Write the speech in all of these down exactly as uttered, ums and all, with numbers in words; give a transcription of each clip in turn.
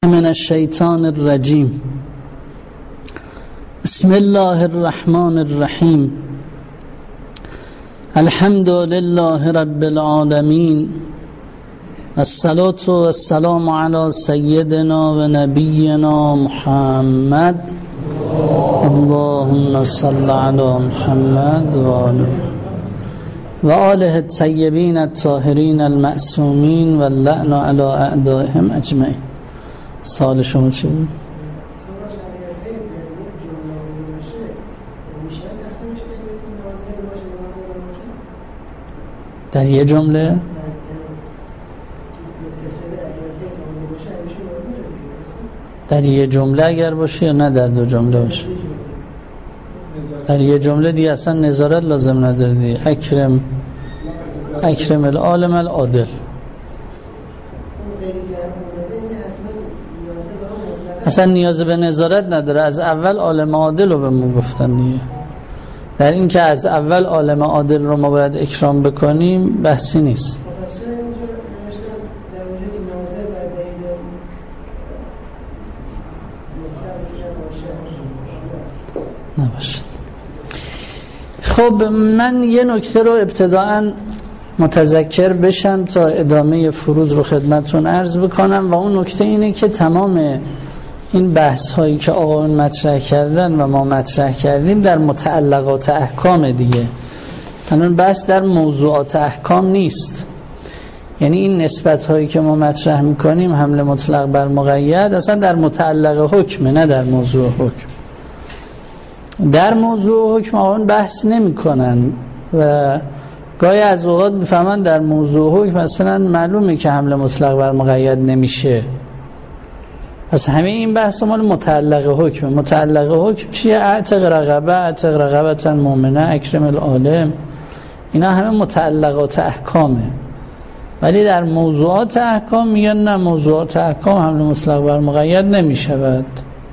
من الشیطان الرجیم. بسم الله الرحمن الرحیم. الحمد لله رب العالمین، الصلاة والسلام علی سیدنا و نبینا محمد. اللهم صل علی محمد و آله و آله الطیبین الطاهرین المعصومین و اللعن علی اعدائهم اجمعین. سوال شما چی بود؟ در یه جمله در یه جمله اگر باشه یا نه در دو جمله باشه؟ در یه جمله دیگه اصلا نظارت لازم نداره دیگه. اکرم اکرم العالم العادل. اصلا نیاز به نظارت نداره، از اول عالم عادل رو به ما گفتن دیگه. در این که از اول عالم عادل رو ما باید اکرام بکنیم بحثی نیست. نباشد. خب من یه نکته رو ابتداءً متذکر بشم تا ادامه فروض رو خدمتون عرض بکنم و اون نکته اینه که تمام این بحث هایی که آقایون مطرح کردن و ما مطرح کردیم در متعلقات احکام دیگه. الان بحث در موضوعات احکام نیست. یعنی این نسبت هایی که ما مطرح میکنیم، حمل مطلق بر مقید، اصلا در متعلق حکمه، نه در موضوع حکم. در موضوع حکم آقایون بحث نمی کنن و گاهی از اوقات میفهمن در موضوع حکم مثلا معلومه که حمل مطلق بر مقید نمیشه. پس همه این بحث مال متعلق حکم. متعلق حکم چیه؟ اعتق رقبه، اعتق رقبتا مؤمنه، اکرم العالم. اینا همه متعلقات احکامه. ولی در موضوعات احکام میگن نه، موضوعات احکام حمل مطلق بر مقید نمیشود.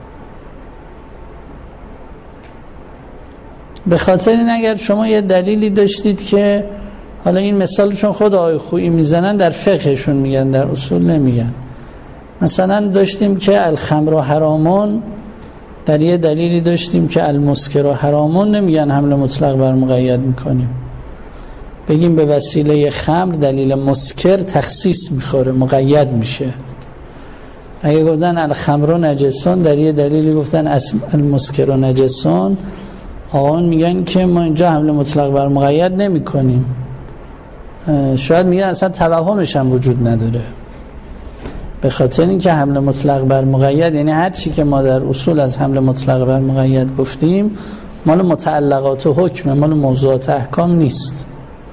به خاطر این اگر شما یه دلیلی داشتید که حالا این مثال چون خود آقای خویی میزنن در فقهشون میگن، در اصول نمیگن. مثلا داشتیم که الخمر و حرامون، در یه دلیلی داشتیم که المسکر و حرامون، نمیگن حمل مطلق بر مقید میکنیم. بگیم به وسیله خمر دلیل مسکر تخصیص میخوره، مقید میشه. اگه گفتن الخمر و نجسون، در یه دلیلی گفتن المسکر و نجسون، آقایون میگن که ما اینجا حمل مطلق بر مقید نمی کنیم. شاید میگن اصلا توهمش هم وجود نداره، به خاطر اینکه حمل مطلق بر مقید یعنی هر چی که ما در اصول از حمل مطلق بر مقید گفتیم مال متعلقات و حکم، مال موضوعات احکام نیست.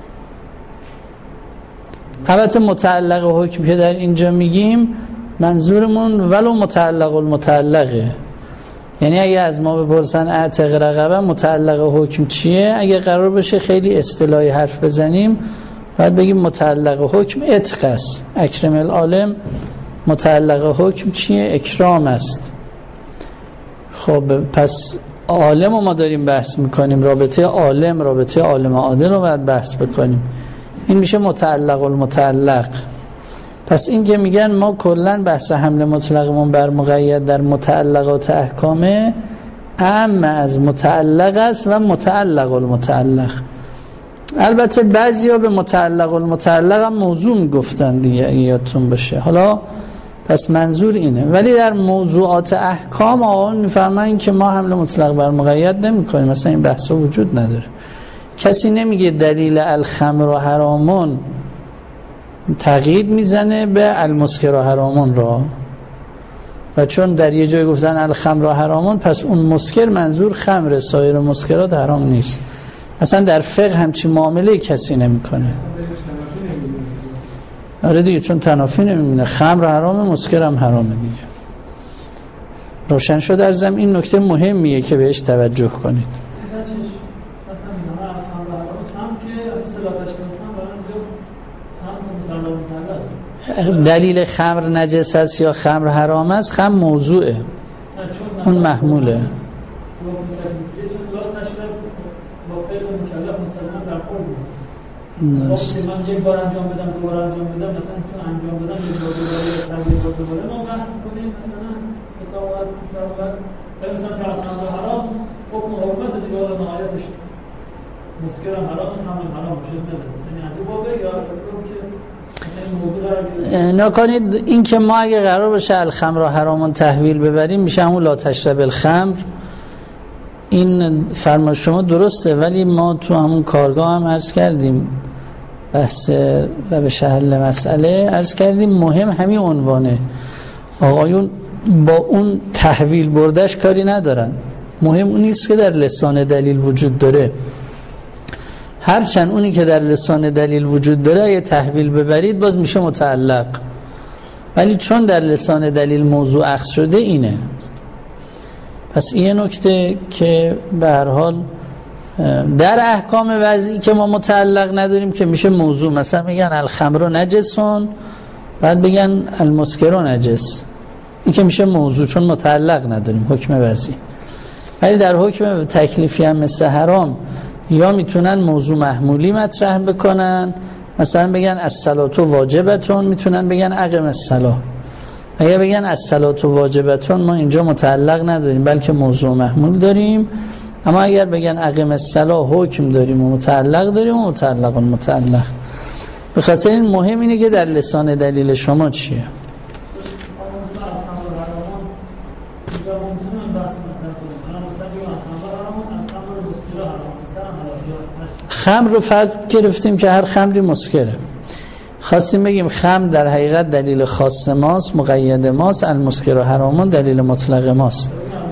البته متعلق و حکم که در اینجا میگیم منظورمون ولو متعلق المتعلقه. یعنی اگه از ما بپرسن اعتق رقبه متعلق حکم چیه، اگه قرار بشه خیلی اصطلاحی حرف بزنیم باید بگیم متعلق حکم عتق است. اکرم العالم متعلق حکم چیه؟ اکرام است. خب پس عالم رو ما داریم بحث میکنیم، رابطه عالم رابطه عالم عادل رو باید بحث بکنیم. این میشه متعلق المتعلق. پس این که میگن ما کلن بحث حمل مطلقمون بر مقید در متعلقات احکامه، اعم از متعلق است و متعلق المتعلق. البته بعضیا به متعلق المتعلق هم موضوع میگفتن دیگه، اگه یادتون باشه. حالا پس منظور اینه. ولی در موضوعات احکام آقایون میفهمن که ما حمل مطلق بر مقید نمی کنیم، مثلا این بحثا وجود نداره. کسی نمیگه دلیل الخمر و حرامون تقیید میزنه به المسکر و حرامون را، و چون در یه جای گفتن الخمر و حرامون پس اون مسکر منظور خمر، سایر مسکرات حرام نیست. اصلا در فقه همچین معامله کسی نمیکنه. آره دیگه، چون تنافی نمیبینه. خمر حرامه، مسکر هم حرامه دیگه. روشن شد ارزم. این نکته مهمیه که بهش توجه کنید. دلیل خمر نجس است یا خمر حرام است، خمر موضوعه، اون محموله. من یک بار انجام بدم دو بار انجام بدم، مثلا چون انجام بدم یک بار دوباره یک بار دوباره ما بحث می‌کنیم مثلا کتاب کتاب مثلا که الخمر حرام حکم حرمت دیگه نهایتش مسکر حرام خمر حرام شد نده، یعنی از این بابه یا از این که نکنید این که ما اگه قرار باشه الخمر حرامون تحویل ببریم میشه همون لا تشرب الخمر. این فرمایش شما درسته، ولی ما تو همون کارگاه هم عرض کردیم بحث روش حل مسئله عرض کردیم مهم همین عنوانه. آقایون با اون تحویل بردش کاری ندارن، مهم اون نیست که در لسان دلیل وجود داره. هرچند اونی که در لسان دلیل وجود داره اگه تحویل ببرید باز میشه متعلق، ولی چون در لسان دلیل موضوع اخذ شده اینه. پس این نکته که به هر حال در احکام وضعی که ما متعلق نداریم که میشه موضوع، مثلا میگن الخمر نجسون بعد بگن المسکر نجس، این که میشه موضوع چون متعلق نداریم حکم وضعی. ولی در حکم تکلیفی هم مثل حرام یا میتونن موضوع محمولی مطرح بکنن، مثلا بگن الصلاة واجبتون، میتونن بگن اقم الصلاة. اگه بگن الصلاة واجبتون ما اینجا متعلق نداریم بلکه موضوع محمول داریم، اما اگر بگن اقم الصلاة حکم داریم و متعلق داریم و متعلق و متعلق. به خاطر این مهم اینه که در لسان دلیل شما چیه. خمر رو فرض گرفتیم که هر خمری مسکره، خواستیم بگیم خمر در حقیقت دلیل خاص ماست، مقید ماست، المسکر و حرامون دلیل مطلق ماست.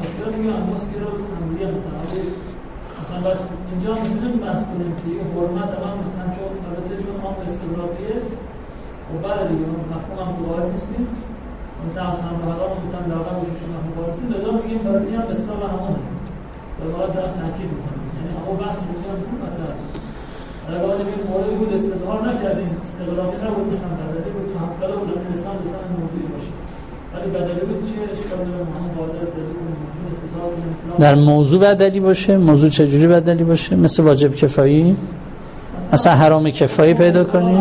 مثلا بس اینجا میتونیم بحث کنیم که این حرمت الان مثلا چون البته چون ما استقراقیه و بعد دیگه مفهوم هم وارد نیستیم، مثلا خمر حرام مثلا لاغر بشه چون مفهوم وارد نیستیم، لذا میگیم وزنی هم اصطلاح همونه و باید دارم تاکید میکنیم، یعنی اما بحث میتونیم میتونیم مطرح اگر باید بگیم موردی بود استظهار نکردیم، استقراقی نبود مثلا بدلی بود تو حفله بود این لسان لسان موضوعی باشه، ولی بدلی بود چیه اشکال داره همون قادر بدلی بود استظهار کنیم در موضوع بدلی باشه. موضوع چجوری بدلی باشه؟ مثل واجب کفایی، مثلا حرام کفایی پیدا کنیم.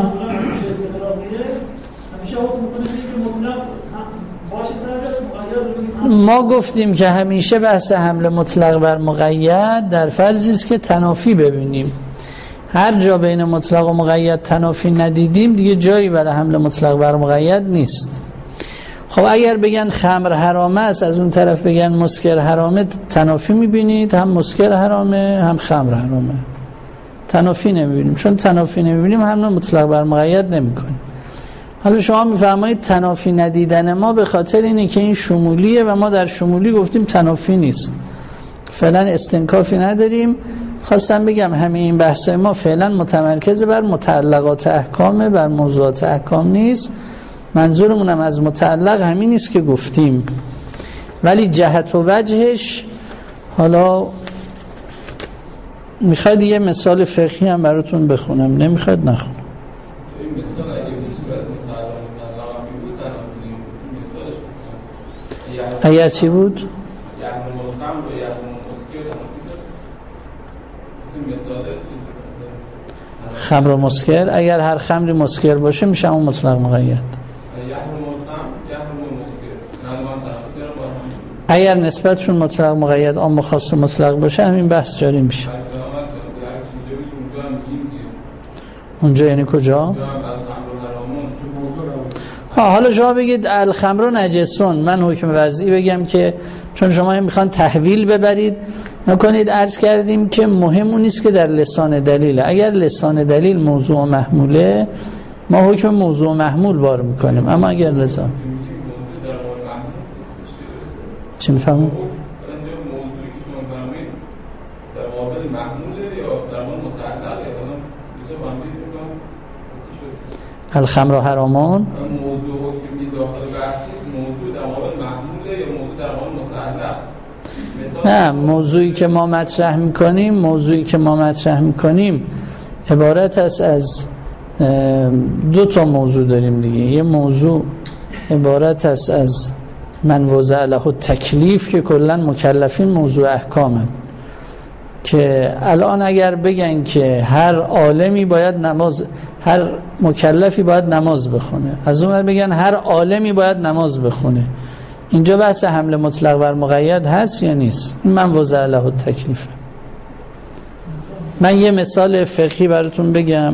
ما گفتیم که همیشه بحث حمل مطلق بر مقید در فرضی است که تنافی ببینیم. هر جا بین مطلق و مقید تنافی ندیدیم دیگه جایی برای حمل مطلق بر مقید نیست. خب اگر بگن خمر حرامه است، از اون طرف بگن مسکر حرامه، تنافی میبینید، هم مسکر حرامه هم خمر حرامه، تنافی نمیبینیم. چون تنافی نمیبینیم حمل مطلق بر مقید نمیکنیم. حالا شما میفرمایید تنافی ندیدن ما به خاطر اینه که این شمولیه و ما در شمولی گفتیم تنافی نیست، فعلا استنکافی نداریم. خواستم بگم همه این بحث ما فعلا متمرکز بر متعلقات احکامه، بر موضوعات احکام نیست. منظورمونم از متعلق همین نیست که گفتیم، ولی جهت و وجهش حالا میخواید یه مثال فقهی هم براتون بخونم، نمیخواید نخونم. این مثال اگه بصورت متعلق متعلق هم بود تنافی نمی‌بود. اگر چی بود؟ یعنی ملقم و یعنی مسکر این مثال خمر و مسکر، اگر هر خمری مسکر باشه میشه اون مطلق مقید. اگر نسبتشون مطلق مقید عام خاص مطلق باشه همین بحث جاری میشه. اونجا یعنی کجا؟ ها حالا شما بگید الخمر نجسون، من حکم وضعی بگم که چون شما هم میخوان تحویل ببرید، نکنید عرض کردیم که مهم اون نیست که در لسان دلیل. اگر لسان دلیل موضوع و محموله ما حکم موضوع و محمول بار میکنیم، اما اگر لسان چی میفهمون؟ موضوعی که شما فرمایید در مقابل محموله یا در مقابل متعلقه؟ الخمر حرامون موضوع حکمی داخل بحث موضوع در مقابل محموله یا موضوع در مقابل متعلق؟ نه، موضوعی که ما مطرح میکنیم موضوعی که ما مطرح میکنیم عبارت است از دو تا موضوع داریم دیگه. یه موضوع عبارت است از من وضع له تکلیف که کلا مکلفین موضوع احکامه، که الان اگر بگن که هر عالمی باید نماز، هر مکلفی باید نماز بخونه، از اون بگن هر عالمی باید نماز بخونه، اینجا بحث حمل مطلق بر مقید هست یا نیست؟ من وضع له التکلیفه. من یه مثال فقهی براتون بگم.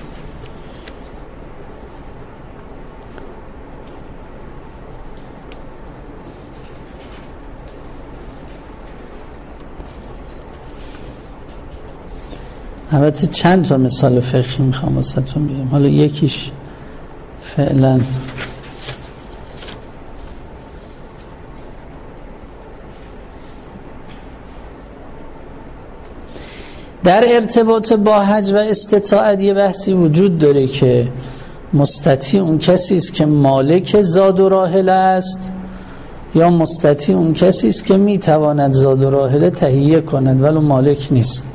البته چند تا مثال فقهی میخوام واسهتون بگم، حالا یکیش فعلا در ارتباط با حج و استطاعت یه بحثی وجود داره که مستطیع اون کسی است که مالک زاد و راحله است یا مستطیع اون کسی است که میتواند زاد و راحله تهیه کند ولی مالک نیست.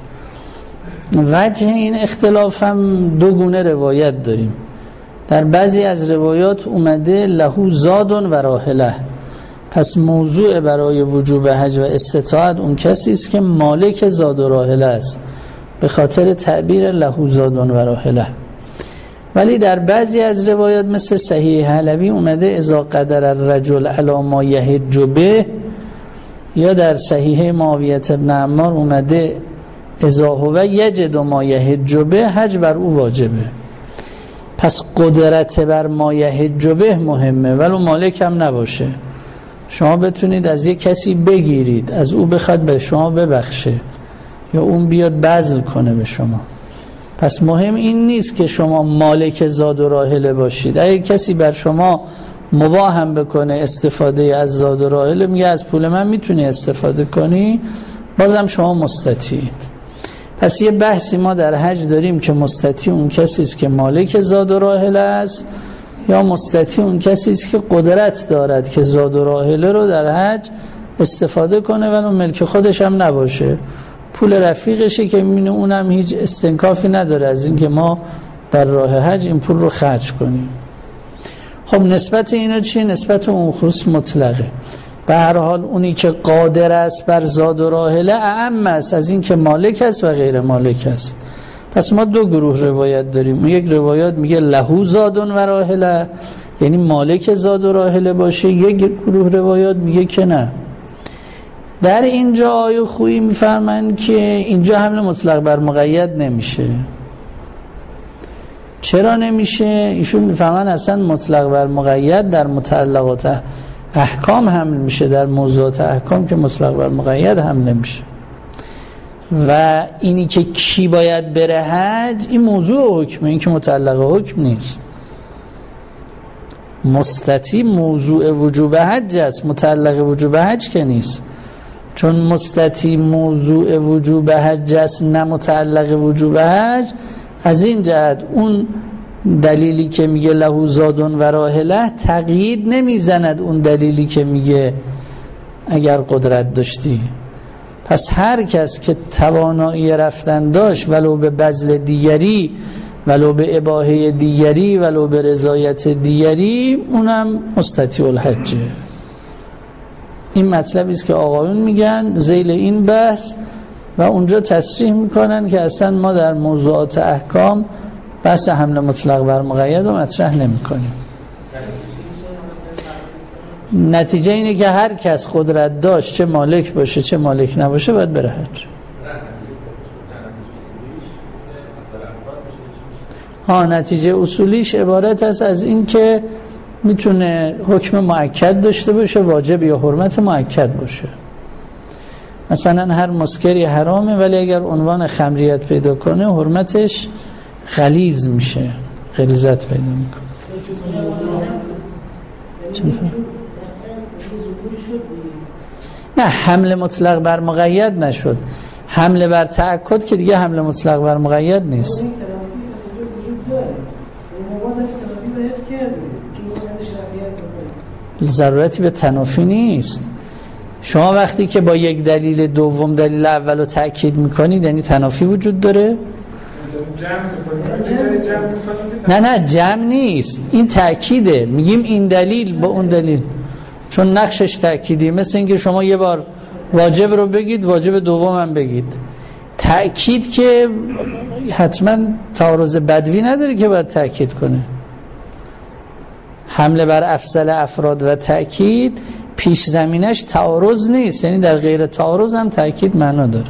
وجه این اختلاف هم دو گونه روایت داریم. در بعضی از روایات اومده لهو زادون و راحله، پس موضوع برای وجوب حج و استطاعت اون کسی است که مالک زاد و راحله است به خاطر تعبیر لهو زادون و راحله. ولی در بعضی از روایات مثل صحیح حلبی اومده اذا قدر الرجل علی ما یحج به، یا در صحیح معاویه بن عمار اومده اذا هو یجد ما یحج به، حج بر او واجبه. پس قدرت بر ما یحج به مهمه ولو مالک هم نباشه. شما بتونید از یک کسی بگیرید، از او بخواد به شما ببخشه یا اون بیاد بذل کنه به شما. پس مهم این نیست که شما مالک زاد و راحله باشید. اگه کسی بر شما مباح هم بکنه استفاده از زاد و راحله، میگه از پول من میتونی استفاده کنی، بازم شما مستطیعید. پس یه بحثی ما در حج داریم که مستطیع اون کسی است که مالک زاد و راحله است یا مستطیع اون کسی است که قدرت دارد که زاد و راحله رو در حج استفاده کنه ولی ملک خودش هم نباشه، پول رفیقشه که میبینه اونم هیچ استنکافی نداره از اینکه ما در راه حج این پول رو خرج کنیم. خب نسبت اینا چیه؟ نسبت اون خصوص مطلقه. به هر حال اونی که قادر است بر زاد و راحله اعم است از این که مالک است و غیر مالک است. پس ما دو گروه روایت داریم. یک روایت میگه لهو زادون و راحله، یعنی مالک زاد و راحله باشه. یک گروه روایت میگه که نه. در اینجا آیه خویی میفرمایند که اینجا حمل مطلق بر مقید نمیشه. چرا نمیشه؟ ایشون میفرمایند اصلا مطلق بر مقید در متعلقات احکام حمل میشه، در موضوعات احکام که مطلق بر مقید حمل میشه. و اینی که کی باید بره حج این موضوع حکمه، این که متعلق حکم نیست. مستطیع موضوع وجوب حج است، متعلق وجوب حج که نیست. چون مستطیع موضوع وجوب حج است نه متعلق وجوب حج، از این جهت اون دلیلی که میگه لهو زادون و راحله تقیید نمیزند اون دلیلی که میگه اگر قدرت داشتی. پس هر کس که توانایی رفتن داشت ولو به بذل دیگری، ولو به اباحه دیگری، ولو به رضایت دیگری، اونم مستطیع الحجه. این مطلبی است که آقایون میگن ذیل این بحث و اونجا تصریح میکنن که اصلا ما در موضوعات احکام بحث حمل مطلق بر مقید رو مطرح نمی کنیم. نتیجه اینه که هر کس قدرت داشت، چه مالک باشه چه مالک نباشه، باید بره حج. ها نتیجه اصولیش عبارت است از این که میتونه حکم مؤکد داشته باشه، واجب یا حرمت مؤکد باشه. مثلا هر مسکری حرامه ولی اگر عنوان خمریت پیدا کنه حرمتش غلیظ میشه، غلیظت پیدا میکنه. نه حمل مطلق بر مقید نشد، حمله بر تأکد که دیگه حمل مطلق بر مقید نیست. ضرورتی به تنافی نیست. شما وقتی که با یک دلیل دوم دلیل اولو تأکید میکنید یعنی تنافی وجود داره؟ نه نه جمع نیست، این تأکیده. میگیم این دلیل با اون دلیل، چون نقشش تأکیدی. مثل اینکه شما یه بار واجب رو بگید واجب دوم هم بگید. تأکید که حتما تعارض بدوی نداره که باید تأکید کنه. حمله بر افضل افراد و تأکید پیش زمینش تعارض نیست، یعنی در غیر تعارض هم تأکید معنا داره.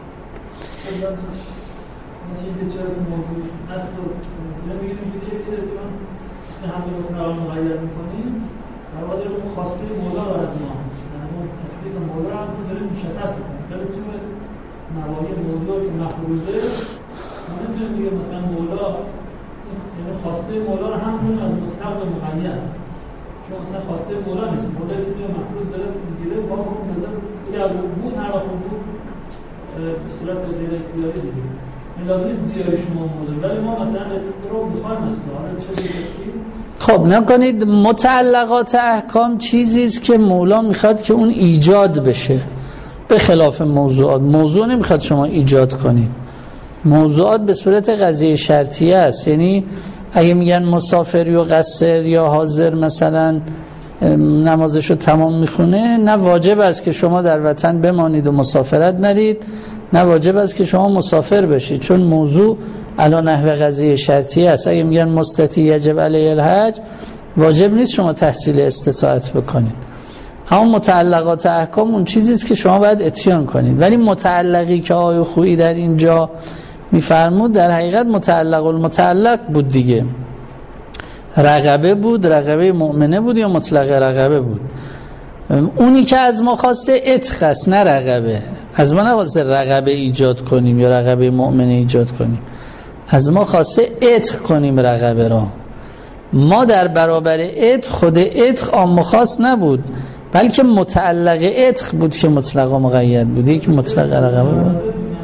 نواهی موضوع که مفروضه ما نمیتونیم دیگه مثلا مولا یعنی خواسته مولا رو هم کنیم از مطلق به مقید، چون مثلا خواسته مولا نیست، مولا چیزی رو مفروض داره میگیره با حکم نظر اگر بود هر وقت بود به صورت غیر اختیاری دیگه این لازم نیست بیاری شما موضوع، ولی ما مثلا اتفاق رو بخوایم مثلا حالا چه دیگه. خب نکنید متعلقات احکام چیزی است که مولا میخواد که اون ایجاد بشه، به خلاف موضوعات. موضوع نمیخواد شما ایجاد کنید، موضوعات به صورت قضیه شرطیه است. یعنی اگه میگن مسافر یا قصر یا حاضر مثلا نمازشو تمام میخونه، نه واجب است که شما در وطن بمانید و مسافرت نرید، نه واجب است که شما مسافر بشید، چون موضوع علی نحو قضیه شرطیه است. اگه میگن مستطیع یجب علیه الحج، واجب نیست شما تحصیل استطاعت بکنید. همون متعلقات احکام اون چیزی است که شما باید اتیان کنید. ولی متعلقی که آقای خویی در اینجا میفرمود در حقیقت متعلق المتعلق بود دیگه. رغبه بود، رغبه مؤمنه بود یا مطلق رغبه بود. اونی که از ما خواسته عتق است، نه رغبه. از ما نخواسته رغبه ایجاد کنیم یا رغبه مؤمنه ایجاد کنیم، از ما خواسته عتق کنیم رغبه را. ما در برابر عتق، خود عتق عام و خاص نبود، بلکه متعلق عتق بود که مطلق و مقید بود، یک مطلق رغبه بود.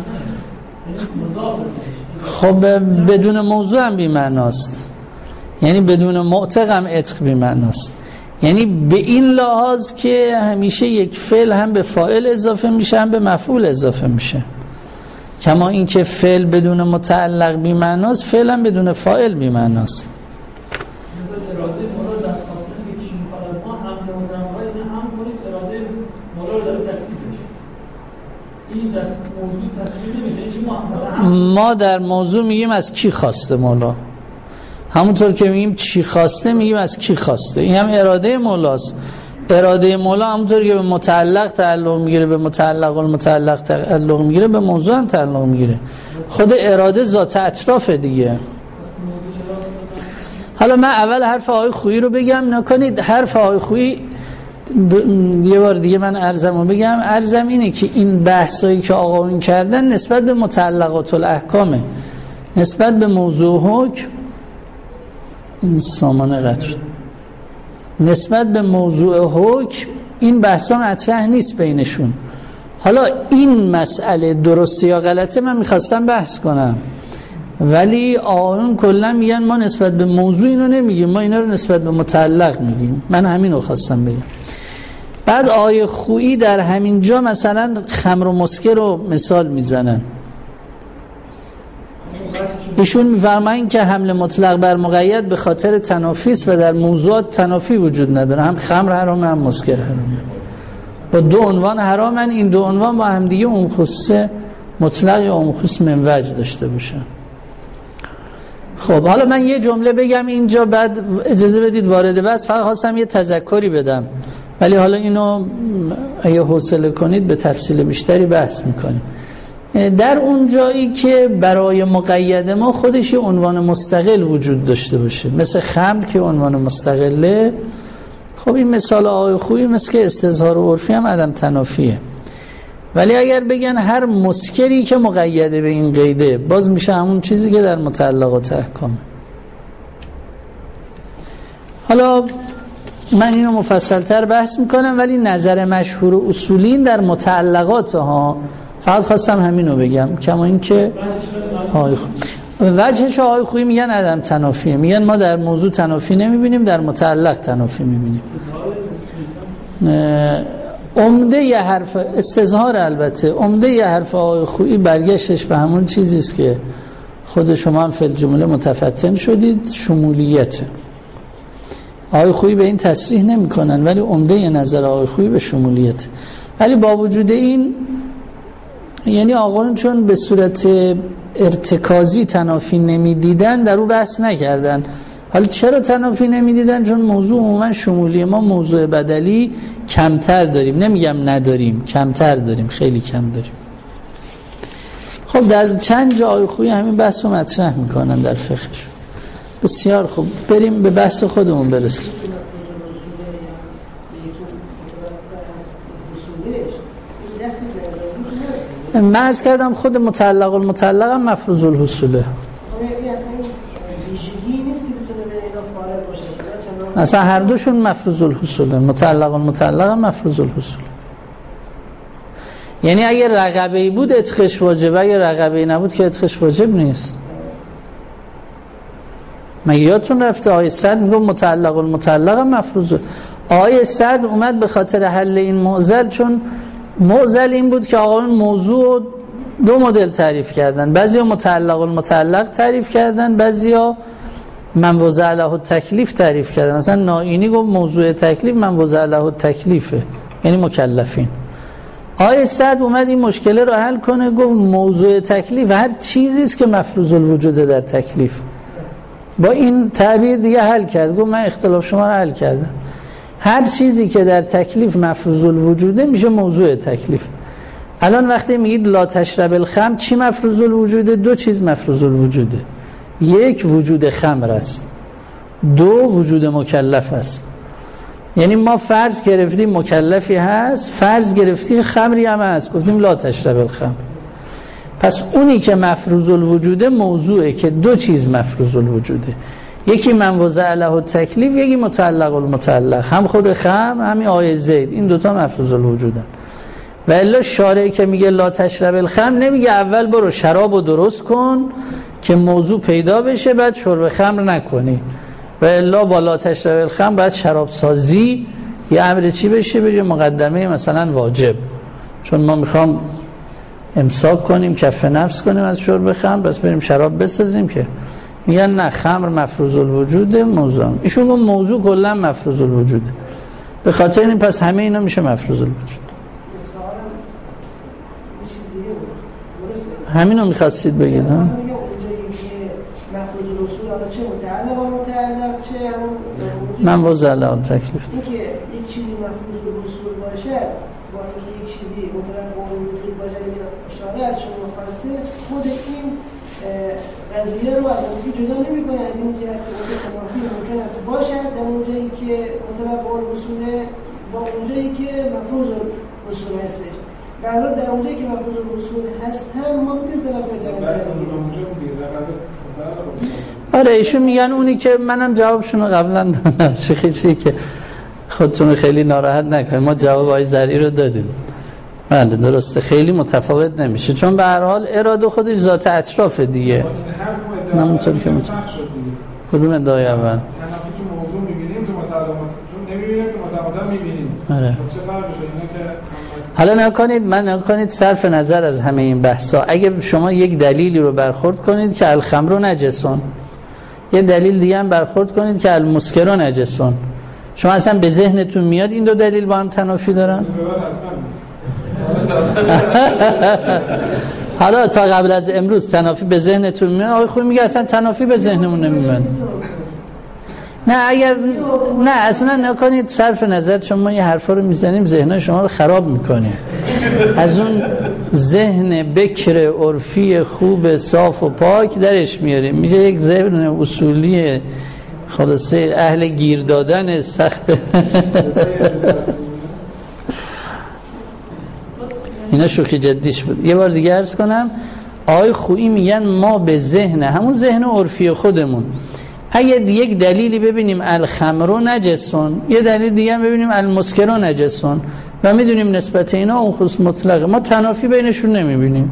خب بدون موضوع هم بی معناست، یعنی بدون معتق هم عتق بی معناست. یعنی به این لحاظ که همیشه یک فعل هم به فاعل اضافه میشه هم به مفعول اضافه میشه، کما این که فعل بدون متعلق بی معناست، فعل هم بدون فاعل بی معناست. ما در موضوع میگیم از کی خواسته مولا، همونطور که میگیم چی خواسته میگیم از کی خواسته. این هم اراده مولاست. اراده مولا همونطور که به متعلق تعلق میگیره، به متعلق المتعلق تعلق میگیره، به موضوع هم تعلق میگیره. خود اراده ذات اطراف دیگه. حالا من اول حرف آقای خویی رو بگم، نکنید حرف آقای خویی یه بار دیگه من عرضمو بگم. عرضم اینه که این بحثایی که آقایون کردن نسبت به متعلقات الاحکامه، نسبت به موضوع حکم این سامانه قطع شد. نسبت به موضوع حکم این بحثا مطرح نیست بینشون. حالا این مسئله درسته یا غلطه من میخواستم بحث کنم، ولی آقایون کلا میگن ما نسبت به موضوع اینو نمیگیم، ما اینا رو نسبت به متعلق میگیم. من همین رو خواستم بگم. بعد آقای خویی در همین جا مثلا خمر و مسکر رو مثال میزنن. ایشون میفرمایند که حمل مطلق بر مقید به خاطر تنافی است و در موضوعات تنافی وجود نداره، هم خمر حرامه هم مسکر حرامه، با دو عنوان حرامن. این دو عنوان با هم دیگه عموم خصوص مطلق یا عموم خصوص منوج داشته باشن. خب حالا من یه جمله بگم اینجا، بعد اجازه بدید وارد بحث. فقط خواستم یه تذکری بدم، ولی حالا اینو اگه حوصله کنید به تفصیل بیشتری بحث میکنیم. در اون جایی که برای مقید ما خودش عنوان مستقل وجود داشته باشه، مثل خمر که عنوان مستقله، خب این مثال آقای خویی مثل که استظهار عرفی هم عدم تنافیه. ولی اگر بگن هر مسکری که مقیده به این قیده، باز میشه همون چیزی که در متعلقات احکامه. حالا من اینو مفصلتر بحث میکنم، ولی نظر مشهور اصولین در متعلقات ها، فقط خواستم همینو بگم. کما این که آقای خویی وجهش آقای خویی میگن عدم تنافیه، میگن ما در موضوع تنافی نمیبینیم، در متعلق تنافی میبینیم. عمده یه حرف استظهار، البته عمده یه حرف آقای خویی برگشتش به همون چیزیست که خود شما هم فی الجمله متفتن شدید، شمولیته. آقای خویی به این تصریح نمی کنن، ولی عمده یه نظر آقای خویی به شمولیته. ولی با وجود این یعنی آقایون چون به صورت ارتکازی تنافی نمیدیدن در او بحث نکردن. حالا چرا تنافی نمیدیدن؟ چون موضوع عموما شمولی، ما موضوع بدلی کمتر داریم، نمیگم نداریم، کمتر داریم، خیلی کم داریم. خب در چند جا آقای خویی همین بحث رو مطرح میکنن در فقهش. بسیار خوب، بریم به بحث خودمون برسیم. من عرض کردم خود متعلق المتعلق هم مفروض الحصوله. اصلا هر دوشون مفروض الحصوله، متعلق المتعلق هم مفروض الحصوله. یعنی اگر رقبه‌ای بود اتقش واجبه، اگر رقبه‌ای نبود که اتقش واجب نیست. مگه یادتون رفته آیه صد میگه متعلق المتعلق هم مفروض. آیه صد اومد به خاطر حل این معضل، چون معضل این بود که آقایون موضوع دو مدل تعریف کردن، بعضیا متعلق المتعلق تعریف کردن، بعضیا من وضع له التکلیف تعریف کردن. مثلا نائینی گفت موضوع تکلیف من وضع له التکلیفه، یعنی مکلفین. آیه صد اومد این مشکل رو حل کنه، گفت موضوع تکلیف هر چیزی است که مفروض الوجود در تکلیف. با این تعبیر دیگه حل کرد، گفت من اختلاف شما رو حل کردم. هر چیزی که در تکلیف مفروض الوجوده میشه موضوع تکلیف. الان وقتی میگید لا تشرب الخمر، چی مفروض الوجوده؟ دو چیز مفروض الوجوده. یک وجود خمر است، دو وجود مکلف است. یعنی ما فرض گرفتیم مکلفی هست، فرض گرفتیم خمری هم هست، گفتیم لا تشرب الخمر. پس اونی که مفروض الوجوده موضوعه که دو چیز مفروض الوجوده، یکی من وضع له التکلیف، یکی متعلق المتعلق، هم خود خمر همین آیه زید، این دوتا مفروض الوجودن. و الا شارعی که میگه لا تشرب الخمر نمیگه اول برو شرابو درست کن که موضوع پیدا بشه بعد شرب خمر نکنی. و الا با لا تشرب الخمر باید شراب سازی یه امر چی بشه، بشه مقدمه مثلا واجب، چون ما میخوام امساک کنیم، کف نفس کنیم از شرب خمر، بس بریم شراب بسازیم. که میگن نه، خمر مفروض الوجوده، موضوع ایشون گفت موضوع کلا مفروض الوجوده. به خاطر این پس همه اینا میشه مفروض الوجود. همینو میخواستید بگید ها؟ مثلا میگم اونجایی که مفروض الوصول حالا چه متعلق با متعلق چه همون من وضع له التکلیف، این که یک چیزی مفروض الوصول باشه با اینکه یک چیزی مطلق با وجود باشه یا اشاره از شما خواسته، خود این قضیه رو از اون جدا نمی‌کنه از این جهت که تنافی ممکن است باشه در اونجایی که مطلق با وصول با اونجایی که مفروض الوصول هستش. برای در اونجایی که مفروض الوصول هست هم ما میتونیم تنافی بزنیم. آره ایشون میگن اونی که منم جوابشون رو قبلا دادم، چه چیزی که خودتون خیلی ناراحت نکنید، ما جواب آقای زرعی رو دادیم. بله درسته، خیلی متفاوت نمیشه، چون به هر حال اراده خودش ذات اطراف دیگه. همونطور که مت... کدوم ادعای اول؟ تنافی تو موضوع می‌بینیم، تو متعلق چون نمی‌بینیم که متعلق می‌بینیم. آره. چه فرقی میشه اینا که حالا نکنید، من نکنید صرف نظر از همه این بحثا، اگه شما یک دلیلی رو برخورد کنید که الخمر نجسون، یه دلیل دیگه هم برخورد کنید که المسکر نجسون، شما اصلا به ذهنتون میاد این دو دلیل با هم تنافی دارن؟ حالا تا قبل از امروز تنافی به ذهنتون میاد؟ آقای خوبی میگه اصلا تنافی به ذهنمون نمیاد. نه اگر نه اصلا نکنید صرف نظر، چون ما یه حرفا رو میزنیم ذهن شما رو خراب میکنیم، از اون ذهن بکر عرفی خوب صاف و پاک درش میاریم، میشه یک ذهن اصولی خلاصه اهل گیر دادن سخت. اینا شوخی جدیش بود. یه بار دیگه عرض کنم، آقای خویی میگن ما به ذهن همون ذهن عرفی خودمون اگر یک دلیلی ببینیم الخمر نجسون، یه دلیل دیگه هم ببینیم المسکر نجسون و میدونیم نسبت اینا اون خصوص مطلقه، ما تنافی بینشون نمیبینیم.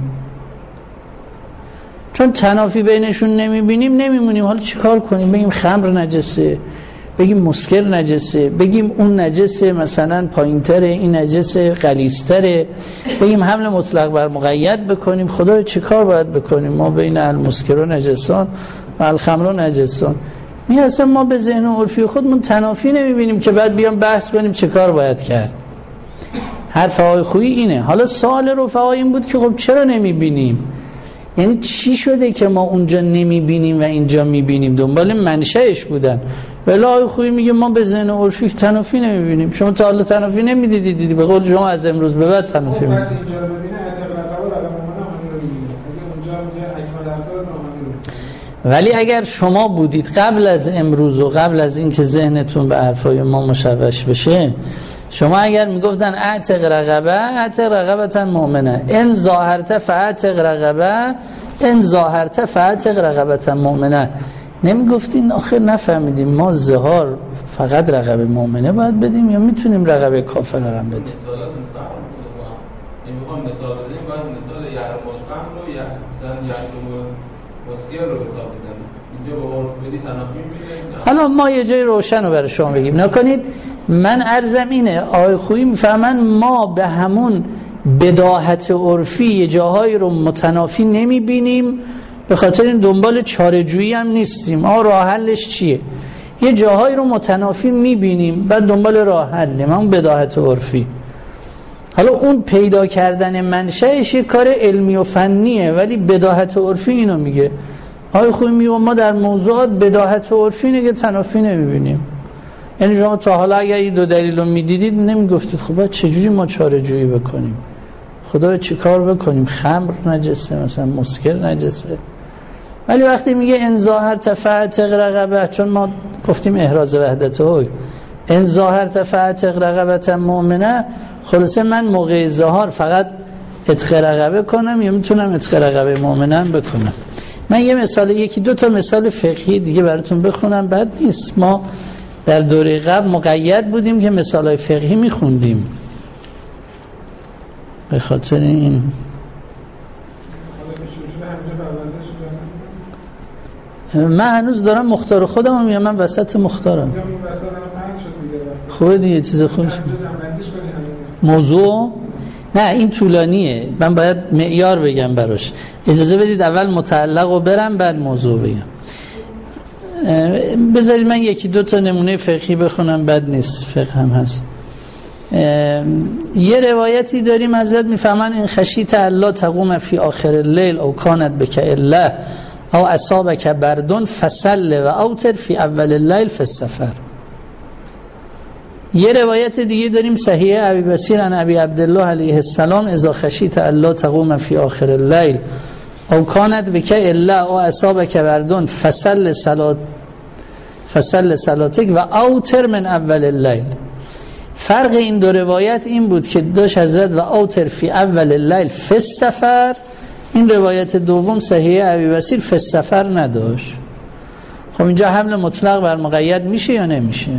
چون تنافی بینشون نمیبینیم نمیمونیم حالا چیکار کنیم؟ بگیم خمر نجسه، بگیم مسکر نجسه، بگیم اون نجسه مثلا پایینتره، این نجسه غلیظتره، بگیم حمل مطلق بر مقید بکنیم. خدا چیکار باید بکنیم ما بین المسکر و نجسان و الخمر و نجسان؟ می اصلا ما به ذهن عرفی خودمون تنافی نمیبینیم که بعد بیام بحث کنیم چه کار باید کرد. حرف آقای خویی اینه. حالا سوال رفقا این بود که خب چرا نمیبینیم؟ یعنی چی شده که ما اونجا نمیبینیم و اینجا میبینیم؟ دنبال منشأش بودن. ولی آقای خویی میگه ما به ذهن عرفی تنافی نمیبینیم. شما تا حالا تنافی نمیدیدید، دیدی به قول شما از امروز به بعد تنافی میبینید. ولی اگر شما بودید قبل از امروز و قبل از اینکه ذهنتون به حرفای ما مشوش بشه، شما اگر میگفتن اعتق رقبه اعتق رقبتا مؤمنه، ان ظاهرت فاعتق رقبه ان ظاهرت فاعتق رقبتا مؤمنه، نمیگفتین آخر نفهمیدیم ما ظهار فقط رقبه مؤمنه باید بدیم یا میتونیم رقبه کافر هم بدیم؟ نمیخوام مثال بزنیم، باید مثال یحرم الفهم رو یا مثلا یحرم مسکر رو حساب بزنیم. اینجا با عرف بدی تنافی می‌بینیم. حالا ما یه جای روشن رو برای شما بگیم. نکنید من عرضم اینه آقای خویی میفهمن ما به همون بداهت عرفی یه جاهایی رو متنافی نمیبینیم، به خاطر این دنبال چاره‌جویی هم نیستیم. آقا راه حلش چیه؟ یه جاهایی رو متنافی میبینیم بعد دنبال راه حلیم، همون بداهت عرفی. حالا اون پیدا کردن منشأش یه کار علمی و فنیه، ولی بداهت عرفی اینو میگه. آقای خویی میگه ما در موضوعات بداهت عرفی اینه که تنافی نمیبینیم. یعنی شما تا حالا اگر این دو دلیل رو میدیدید نمیگفتید خب باید چجوری ما چاره جویی بکنیم، خدا چی کار بکنیم، خمر نجسه مثلا مسکر نجسه. ولی وقتی میگه ان ظاهر تفاعتق رقبه، چون ما گفتیم احراز وحدت حکم، ان ظاهر تفاعتق رقبه مؤمنه، خلاصه من موقع ظهار فقط اتق رقبه کنم یا میتونم اتق رقبه مؤمنه هم بکنم؟ من یه مثال یکی دو تا مثال فقهی دیگه براتون بخونم، بعد نیست. ما در دوره قبل مقید بودیم که مثالای فقهی میخوندیم، به خاطر این من هنوز دارم مختار خودم میگم، من وسط مختارم. خوبه دیگه، چیز خوبه. موضوع نه این طولانیه، من باید معیار بگم براش. اجازه بدید اول متعلق رو برم بعد موضوع بگم. بذارید من یکی دو تا نمونه فقهی بخونم، بد نیست، فقه هم هست. یه روایتی داریم حضرت میفهمن این خشیت الله تقوم فی آخر اللیل او کانت بک الله او اصابک بردون فصل و اوتر فی اول اللیل فی السفر. یه روایت دیگه داریم صحیح ابی بصیر عن ابی عبدالله علیه السلام اذا خشیت الله تقوم فی آخر اللیل او کانت بک الله او اصابک بردون فصل صلات فصل صلاتک و اوتر من اول اللیل. فرق این دو روایت این بود که داشت حضرت و اوتر فی اول اللیل فی السفر، این روایت دوم صحیح ابی بصیر فی السفر نداشت. خب اینجا حمل مطلق بر مقید میشه یا نمیشه؟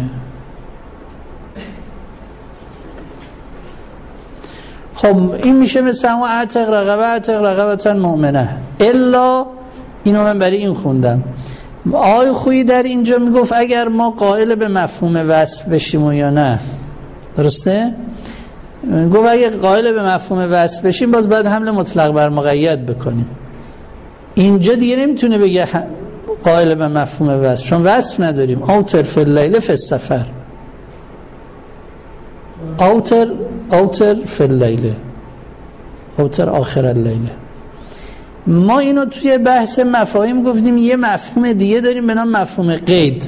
خب این میشه مثلا و اعتق رقبه اعتق رقبتا مؤمنه، الا اینو من برای این خوندم. آقای خویی در اینجا میگفت اگر ما قائل به مفهوم وصف بشیم و یا نه، درسته؟ گفت اگر قائل به مفهوم وصف بشیم باز باید حمل مطلق بر مقید بکنیم. اینجا دیگه نمیتونه بگه قائل به مفهوم وصف، چون وصف نداریم. اوتر فی اللیل فی السفر، اوتر اوتر فی اللیل، اوتر آخر اللیل. ما اینو توی بحث مفاهیم گفتیم یه مفهوم دیگه داریم به نام مفهوم قید،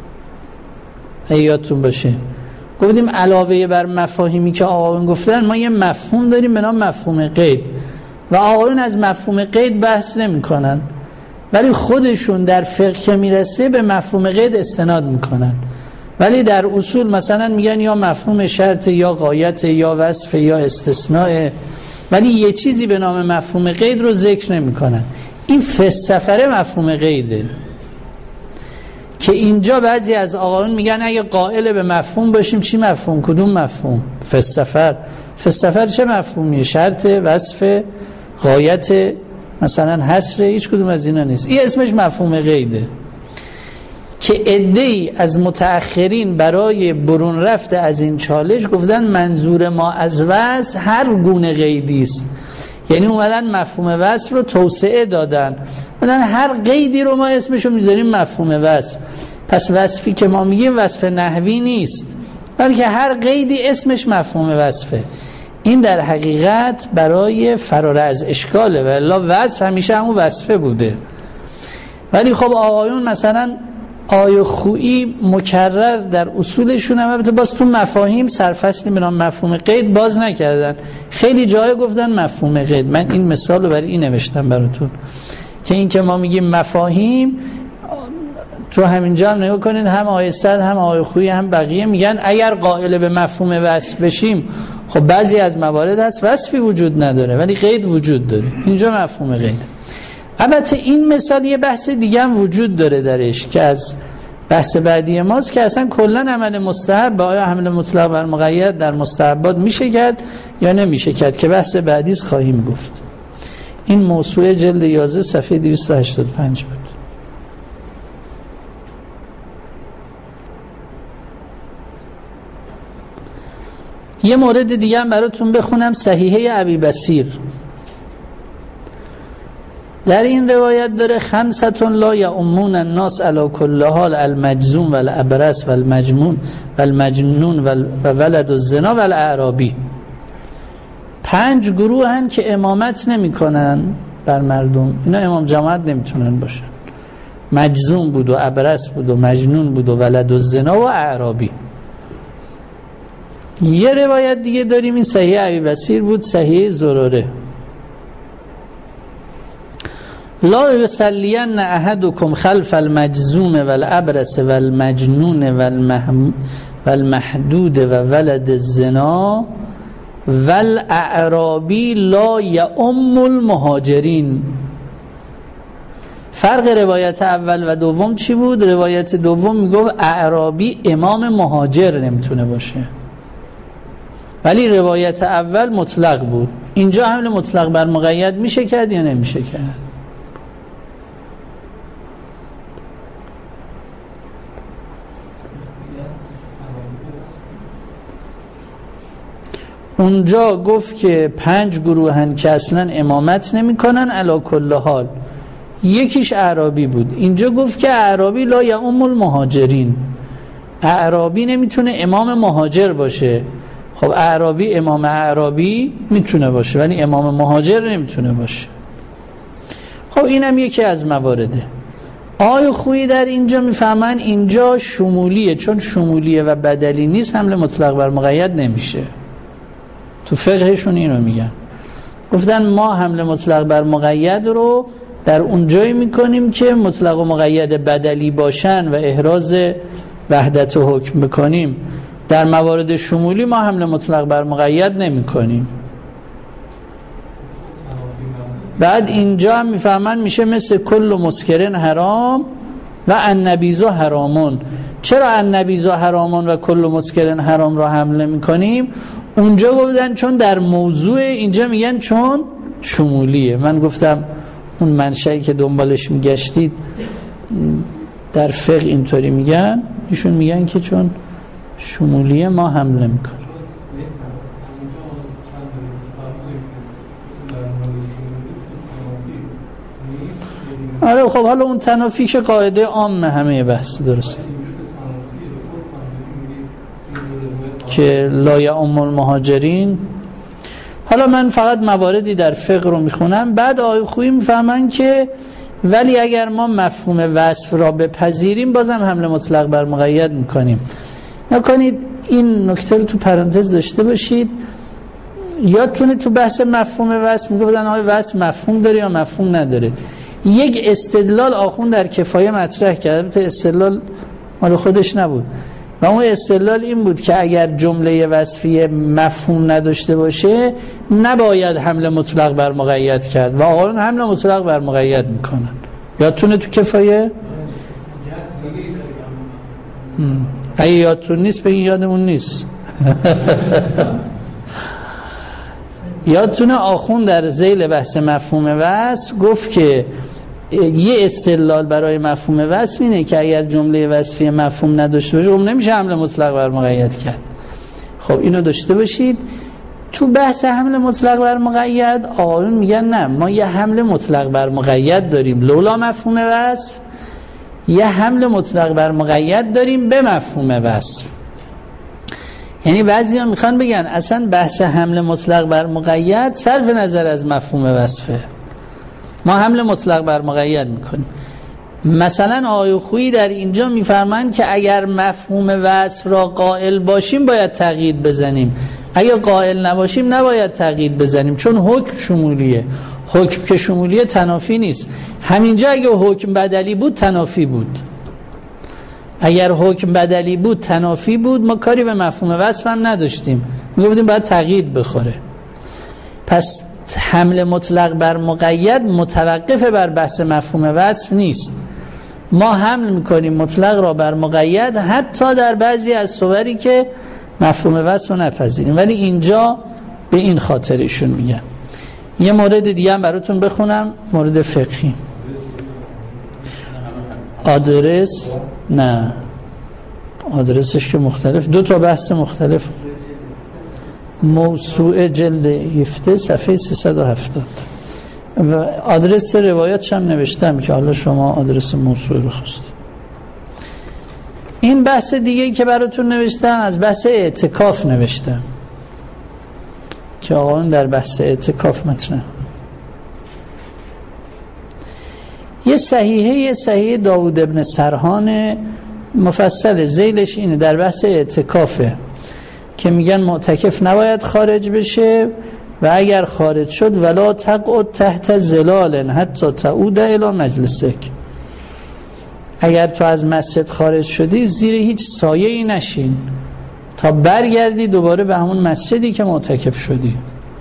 یادتون باشه. گفتیم علاوه بر مفاهیمی که آقایون گفتن ما یه مفهوم داریم به نام مفهوم قید و آقایون از مفهوم قید بحث نمی کنن، ولی خودشون در فقه که میرسه به مفهوم قید استناد میکنن، ولی در اصول مثلا میگن یا مفهوم شرط یا غایت یا وصف یا استثناء، ولی یه چیزی به نام مفهوم قید رو ذکر نمی کنن. این فلسفه مفهوم قیده که اینجا بعضی از آقایون میگن اگه قائل به مفهوم باشیم چی مفهوم؟ کدوم مفهوم؟ فلسفه. فلسفه چه مفهومیه؟ شرط، وصف، غایت، مثلا حصر، هیچ کدوم از اینا نیست. این اسمش مفهوم قیده که عده‌ای از متأخرین برای برون رفت از این چالش گفتن منظور ما از وصف هر گونه قیدی است. یعنی اومدن مفهوم وصف رو توسعه دادن، اومدن هر قیدی رو ما اسمشو میذاریم مفهوم وصف. پس وصفی که ما میگیم وصف نحوی نیست، بلکه هر قیدی اسمش مفهوم وصفه. این در حقیقت برای فرار از اشکاله، والله وصف همیشه همون وصفه بوده. ولی خب آقایون مثلا آیه خویی مکرر در اصولشون هم البته باز تو مفاهیم سرفصلی به نام مفهوم قید باز نکردن، خیلی جای گفتن مفهوم قید. من این مثال رو برای این نوشتم براتون که این که ما میگیم مفاهیم، تو همینجا هم نگاه کنید، هم آیه صد هم آیه خویی هم بقیه میگن اگر قائل به مفهوم وصف بشیم، خب بعضی از موارد هست وصفی وجود نداره ولی قید وجود داره، اینجا مفهوم قید. البته این مثال یه بحث دیگه هم وجود داره درش که از بحث بعدی ماست که اصلا کلا عمل مستحب با آیا حمل مطلق بر مقید در مستحبات میشه کرد یا نمیشه کرد که بحث بعدیش خواهیم گفت. این موسوعه جلد یازده صفحه دویست و هشتاد و پنج بود. یه مورد دیگه هم براتون بخونم، صحیحه ابی بصیر. در این روایت داره خمسة لا یؤمون الناس علی کل حال، المجذوم والابرص والمجنون والمجنون وولد الزنا والاعرابی. پنج گروه هن که امامت نمی کنن بر مردم، اینا امام جماعت نمیتونن باشن. مجذوم بود و ابرص بود و مجنون بود و ولد الزنا و اعرابی. یه روایت دیگه داریم، این صحیح ابی بصیر بود، صحیح زراره. لا یصلین احدکم خلف المجذوم والابرص والمجنون والمحدود و ولد الزنا والاعرابی لا یؤم المهاجرین. فرق روایت اول و دوم چی بود؟ روایت دوم میگفت اعرابی امام مهاجر نمیتونه باشه، ولی روایت اول مطلق بود. اینجا حمل مطلق بر مقید میشه کرد یا نمیشه کرد؟ اونجا گفت که پنج گروه هن که اصلا امامت نمی کنن علی کل حال، یکیش اعرابی بود. اینجا گفت که اعرابی لا یؤم المهاجرین، اعرابی نمیتونه امام مهاجر باشه. خب اعرابی امام اعرابی میتونه باشه ولی امام مهاجر نمیتونه باشه. خب اینم یکی از موارده. آیه خویی در اینجا میفهمن اینجا شمولیه، چون شمولیه و بدلی نیست حمل مطلق بر مقید نمیشه. تو فقهشون اینو میگن، گفتن ما حمل مطلق بر مقید رو در اونجایی میکنیم که مطلق و مقید بدلی باشن و احراز وحدت و حکم بکنیم. در موارد شمولی ما حمل مطلق بر مقید نمی کنیم. بعد اینجا هم میفهمن میشه مثل کل مسکرین حرام و النبیذ حرامون. چرا النبیذ حرامون و کل مسکرین حرام را حمله میکنیم؟ اونجا گفتن چون در موضوع، اینجا میگن چون شمولیه. من گفتم اون منشأی که دنبالش میگشتید در فقه اینطوری میگن، ایشون میگن که چون شمولیه ما حمله میکنیم. آره خب حالا اون تنافی که قاعده عام همه بحث درست که لا یؤم المهاجرین. حالا من فقط مواردی در فقه رو میخونم، بعد آیه خویی میفهمن که ولی اگر ما مفهوم وصف را بپذیریم بازم حمله مطلق بر مقید میکنیم. نکنید این نکته رو تو پرانتز داشته باشید. یادتونه تو بحث مفهوم وصف میگفتن آقای وصف مفهوم داره یا مفهوم نداره. یک استدلال آخوند در کفایه مطرح کرد، استدلال مال خودش نبود و اون استدلال این بود که اگر جمله وصفی مفهوم نداشته باشه نباید حمله مطلق بر مقید کرد و آقایون حمله مطلق بر مقید میکنن. یادتونه تو کفایه؟ اگه یادتون نیست بگین یادمون نیست. یادتونه آخوند در ذیل بحث مفهوم وصف گفت که یه استدلال برای مفهوم وصف اینه که اگر جمله وصفی مفهوم نداشته باشه اون نمیشه حمله مطلق بر مقید کرد. خب اینو داشته باشید. تو بحث حمله مطلق بر مقید آقایون میگن نه، ما یه حمله مطلق بر مقید داریم لولا مفهوم وصف، یه حمله مطلق بر مقید داریم به مفهوم وصف. یعنی بعضی ها میخوان بگن اصلا بحث حمل مطلق بر مقید صرف نظر از مفهوم وصفه، ما حمل مطلق بر مقید میکنیم. مثلا آقای خویی در اینجا میفرمایند که اگر مفهوم وصف را قائل باشیم باید تقیید بزنیم، اگر قائل نباشیم نباید تقیید بزنیم، چون حکم شمولیه. حکم که شمولیه تنافی نیست. همینجا اگه حکم بدلی بود تنافی بود، اگر حکم بدلی بود تنافی بود، ما کاری به مفهوم وصف هم نداشتیم، میگفتیم باید تقیید بخوره. پس حمل مطلق بر مقید متوقف بر بحث مفهوم وصف نیست. ما حمل میکنیم مطلق را بر مقید حتی در بعضی از صوری که مفهوم وصف رو نپذیریم، ولی اینجا به این خاطرشون میگم. یه مورد دیگه هم براتون بخونم، مورد فقهی. آدرس نه، آدرسش که مختلف، دو تا بحث مختلف. موسوعه جلد هفده صفحه سیصد و هفتاد و آدرس روایاتش هم نوشتم که حالا شما آدرس موسوعه رو خواستید. این بحث دیگه که براتون نوشتم از بحث اعتکاف نوشتم که آقایون در بحث اعتکاف مطرح. یه صحیحه یه صحیحه داوود ابن سرحان مفصل ذیلش اینه، در بحث اعتکافه که میگن معتکف نباید خارج بشه و اگر خارج شد ولا تقعد تحت ظلال حتی تعود الی مجلسک. اگر تو از مسجد خارج شدی زیر هیچ سایه‌ای نشین تا برگردی دوباره به همون مسجدی که معتکف شدی.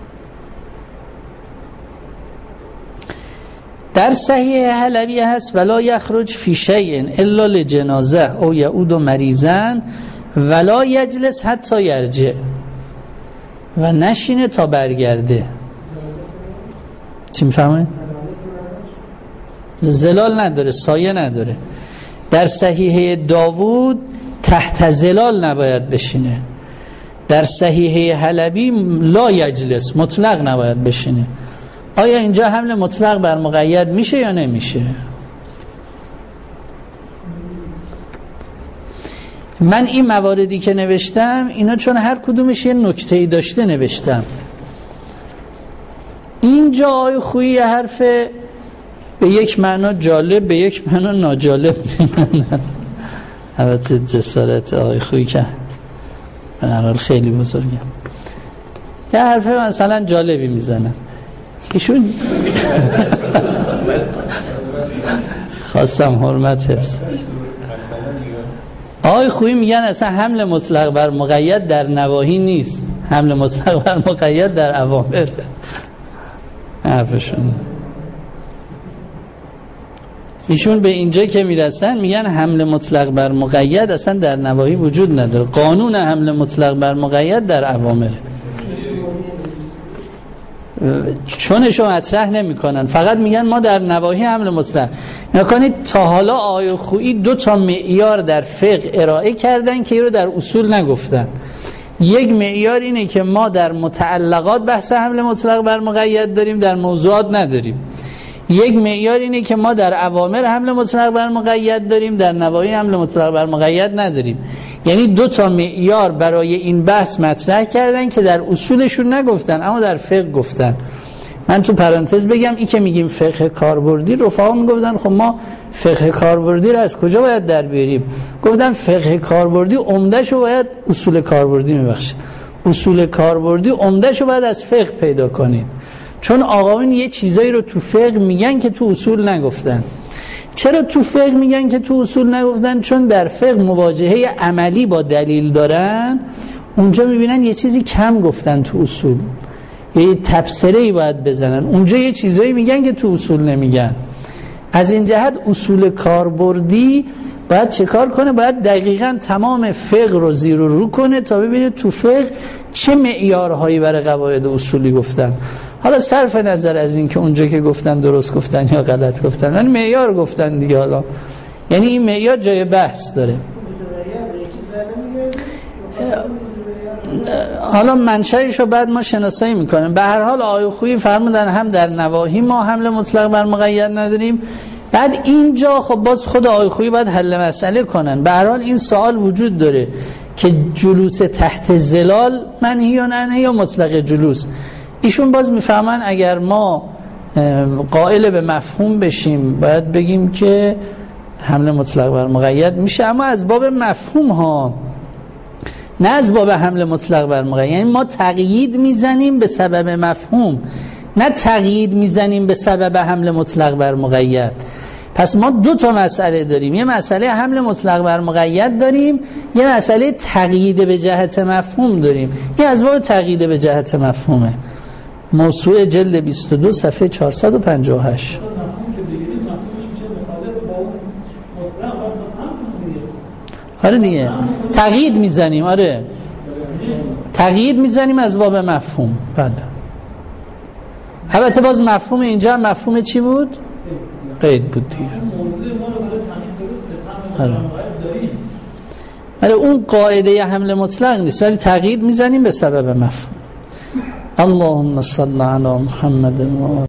در صحیح حلبی هست ولا یخرج فی شیء الا لجنازه او یعود مریضا ولا یجلس حتی یرجع، و نشینه تا برگرده. چی میفهمه؟ زلال نداره، سایه نداره. در صحیحه داوود تحت زلال نباید بشینه. در صحیحه حلبی لا یجلس، مطلق نباید بشینه. آیا اینجا حمل مطلق بر مقید میشه یا نمیشه؟ من این مواردی که نوشتم اینا چون هر کدومش یه نکته‌ای داشته نوشتم. اینجا آقای خویی حرف به یک معنا جالب به یک معنا ناجالب میزنن. البته جسارت آقای خویی که به هر حال خیلی بزرگه. یه حرف مثلا جالبی میزنن ایشون خواستم حرمت حفظ. آقای خویی میگن اصلا حمل مطلق بر مقید در نواهی نیست، حمل مطلق بر مقید در اوامر. حرفشون ایشون به اینجا که میرسن میگن حمل مطلق بر مقید اصلا در نواهی وجود نداره، قانون حمل مطلق بر مقید در اوامره. چونشو مطرح نمی کنن، فقط میگن ما در نواهی حمل مطلق. نکنید تا حالا آقای خویی دو تا معیار در فقه ارائه کردن که این رو در اصول نگفتن. یک معیار اینه که ما در متعلقات بحث حمل مطلق بر مقید داریم، در موضوعات نداریم. یک معیار اینه که ما در اوامر حمل مطلق بر مقید داریم، در نواهی حمل مطلق بر مقید نداریم. یعنی دو تا معیار برای این بحث مطرح کردن که در اصولشون نگفتن اما در فقه گفتن. من تو پرانتز بگم این که میگیم فقه کاربردی، رفقا میگفتن خب ما فقه کاربردی رو از کجا باید در بیاریم؟ گفتن فقه کاربردی عمده‌شو باید اصول کاربردی میبخشید. اصول کاربردی عمده‌شو باید از فقه پیدا کنید، چون آقایون یه چیزایی رو تو فقه میگن که تو اصول نگفتن. چرا تو فقه میگن که تو اصول نگفتن؟ چون در فقه مواجهه عملی با دلیل دارن، اونجا میبینن یه چیزی کم گفتن تو اصول، یه تبصره‌ای باید بزنن، اونجا یه چیزایی میگن که تو اصول نمیگن. از این جهت اصول کاربردی باید چه کار کنه؟ باید دقیقاً تمام فقه رو زیر و رو کنه تا ببینه تو فقه چه معیارهایی برای قواعد اصولی گفتن. حالا صرف نظر از این که اونجا که گفتن درست گفتن یا غلط گفتن، یعنی معیار گفتن دیگه. حالا یعنی این معیار جای بحث داره. حالا منشأش رو بعد ما شناسایی میکنیم. به هر حال آقای خویی فرمودن هم در نواهی ما حمل مطلق بر مقید نداریم. بعد اینجا خب باز خود آقای خویی باید حل مسئله کنن. به هر حال این سوال وجود داره که جلوس تحت ظلال منهیون عنه یا مطلق جلوس. ایشون باز میفهمن اگر ما قائل به مفهوم بشیم باید بگیم که حمل مطلق بر مقید میشه، اما از باب مفهوم ها، نه از باب حمل مطلق بر مقید. یعنی ما تقیید میزنیم به سبب مفهوم، نه تقیید میزنیم به سبب حمل مطلق بر مقید. پس ما دو تا مسئله داریم، یه مسئله حمل مطلق بر مقید داریم، یه مسئله تقیید به جهت مفهوم داریم. این از باب تقیید به جهت مفهومه. موسوعه جلد بیست و دو صفحه چهارصد و پنجاه و هشت. آره دیگه تقیید میزنیم، آره تقیید میزنیم از باب مفهوم. بله البته باز مفهوم اینجا مفهوم چی بود؟ قید بود دیگه. آره ولی اون قاعده حمل مطلق نیست، ولی تقیید میزنیم به سبب مفهوم. اللهم صل علی محمد و